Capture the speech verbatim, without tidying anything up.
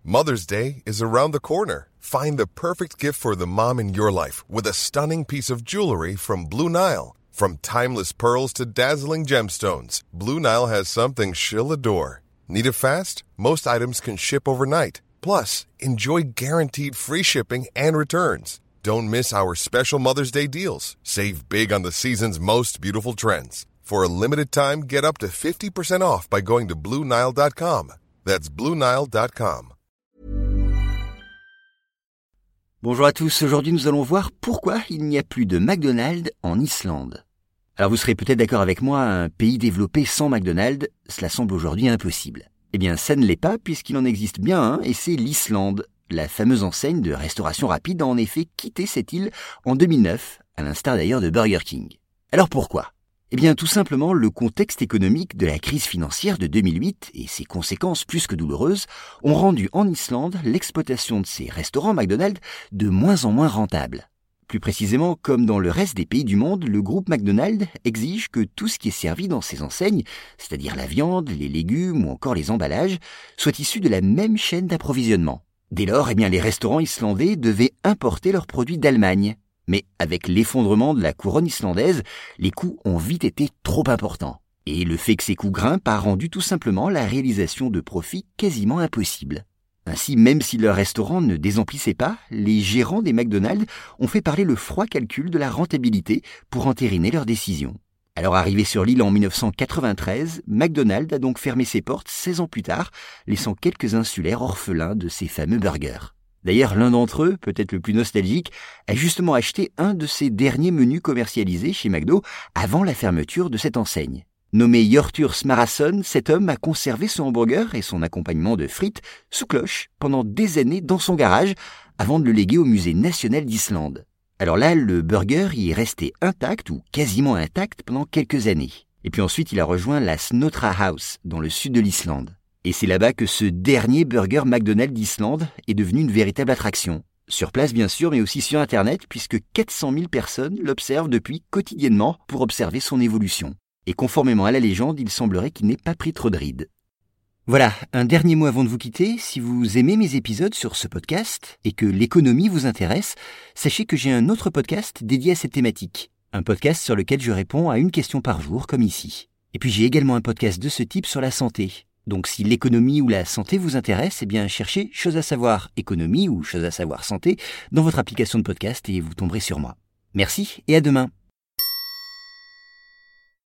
Mother's Day is around the corner. Find the perfect gift for the mom in your life with a stunning piece of jewelry from Blue Nile. From timeless pearls to dazzling gemstones, Blue Nile has something she'll adore. Need it fast? Most items can ship overnight. Plus, enjoy guaranteed free shipping and returns. Don't miss our special Mother's Day deals. Save big on the season's most beautiful trends. For a limited time, get up to fifty percent off by going to Blue Nile dot com. That's Blue Nile dot com. Bonjour à tous, aujourd'hui nous allons voir pourquoi il n'y a plus de McDonald's en Islande. Alors vous serez peut-être d'accord avec moi, un pays développé sans McDonald's, cela semble aujourd'hui impossible. Eh bien ça ne l'est pas puisqu'il en existe bien un et c'est l'Islande. La fameuse enseigne de restauration rapide a en effet quitté cette île en deux mille neuf, à l'instar d'ailleurs de Burger King. Alors pourquoi ? Eh bien tout simplement le contexte économique de la crise financière de deux mille huit et ses conséquences plus que douloureuses ont rendu en Islande l'exploitation de ces restaurants McDonald's de moins en moins rentable. Plus précisément, comme dans le reste des pays du monde, le groupe McDonald's exige que tout ce qui est servi dans ces enseignes, c'est-à-dire la viande, les légumes ou encore les emballages, soit issu de la même chaîne d'approvisionnement. Dès lors, eh bien, les restaurants islandais devaient importer leurs produits d'Allemagne. Mais avec l'effondrement de la couronne islandaise, les coûts ont vite été trop importants. Et le fait que ces coûts grimpent a rendu tout simplement la réalisation de profits quasiment impossible. Ainsi, même si leur restaurant ne désemplissaient pas, les gérants des McDonald's ont fait parler le froid calcul de la rentabilité pour entériner leur décision. Alors arrivé sur l'île en dix-neuf cent quatre-vingt-treize, McDonald's a donc fermé ses portes seize ans plus tard, laissant quelques insulaires orphelins de ces fameux burgers. D'ailleurs, l'un d'entre eux, peut-être le plus nostalgique, a justement acheté un de ces derniers menus commercialisés chez McDo avant la fermeture de cette enseigne. Nommé Hjörtur Smárason, cet homme a conservé son hamburger et son accompagnement de frites sous cloche pendant des années dans son garage avant de le léguer au Musée national d'Islande. Alors là, le burger y est resté intact ou quasiment intact pendant quelques années. Et puis ensuite, il a rejoint la Snotra House dans le sud de l'Islande. Et c'est là-bas que ce dernier burger McDonald's d'Islande est devenu une véritable attraction. Sur place bien sûr, mais aussi sur Internet, puisque quatre cent mille personnes l'observent depuis quotidiennement pour observer son évolution. Et conformément à la légende, il semblerait qu'il n'ait pas pris trop de rides. Voilà, un dernier mot avant de vous quitter. Si vous aimez mes épisodes sur ce podcast et que l'économie vous intéresse, sachez que j'ai un autre podcast dédié à cette thématique. Un podcast sur lequel je réponds à une question par jour, comme ici. Et puis j'ai également un podcast de ce type sur la santé. Donc si l'économie ou la santé vous intéresse, eh bien cherchez Chose à savoir économie ou Chose à savoir santé dans votre application de podcast et vous tomberez sur moi. Merci et à demain.